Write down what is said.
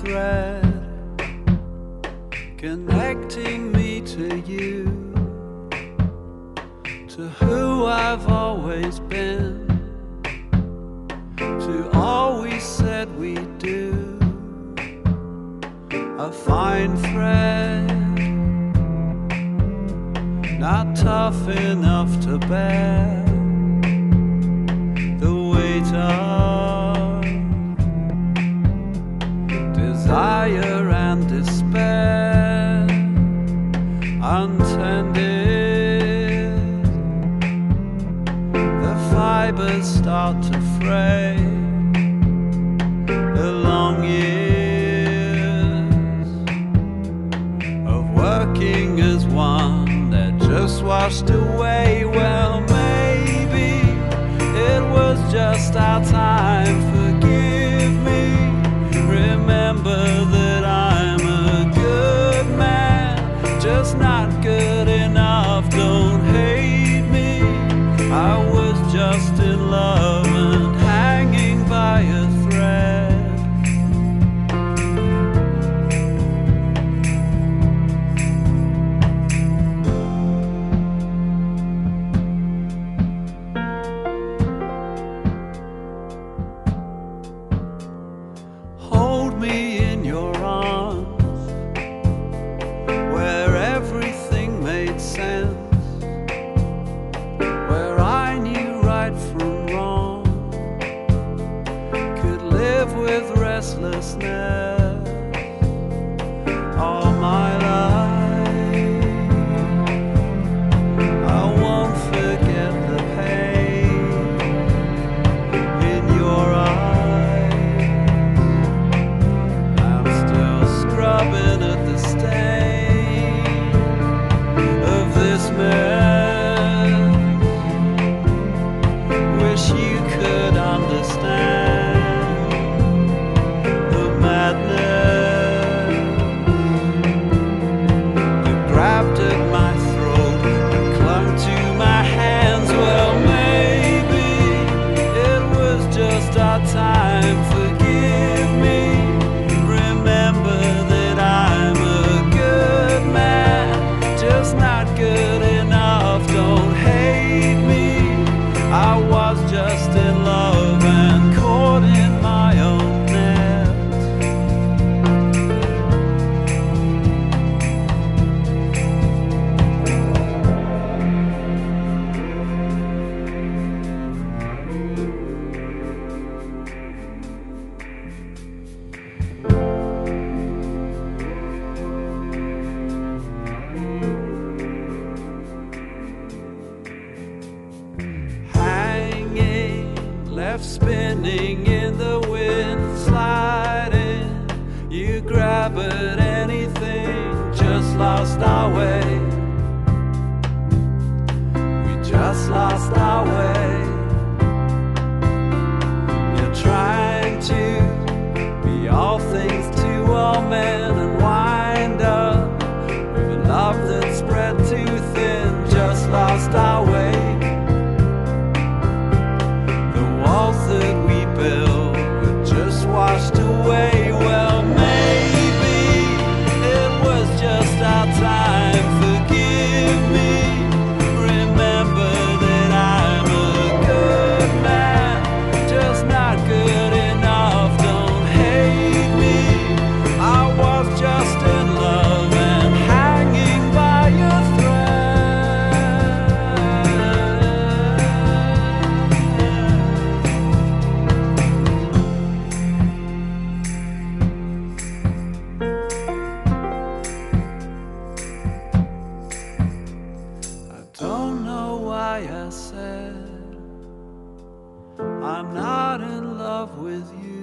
thread connecting me to you, to who I've always been, to all we said we'd do. A fine thread, not tough enough to bear the weight of desire and despair, untended. The fibers start to fray. The long years of working as one, they're just washed away. Well, maybe it was just our time. Forgive me. Remember that I'm a good man, just not good enough. Don't hate me. I was just in love and hanging by a thread. Hold me in your arms, where everything made sense, where I knew right from wrong, could live with restlessness all my life. I won't forget the pain in your eyes. I'm still scrubbing at the stain of this mess. Wish you could understand the madness that grabbed at my throat and clung to my hands. Well, maybe it was just our time. Forgive me. Remember that I'm a good man, just not good enough. Don't hate me. I was just in love and caught in my own net. Hanging, left spinning in the wind, sliding. You grab at anything, just lost our way. We just lost our way. You're trying to be all things to all men and wind up with a love that spread too thin. Just lost our way. The walls that we built were just washed away. Well, maybe it was just our time. Forgive me. Remember that I'm a good man, just not good enough. Don't hate me. I was just in love and hanging by a don't know why I said I'm not in love with you.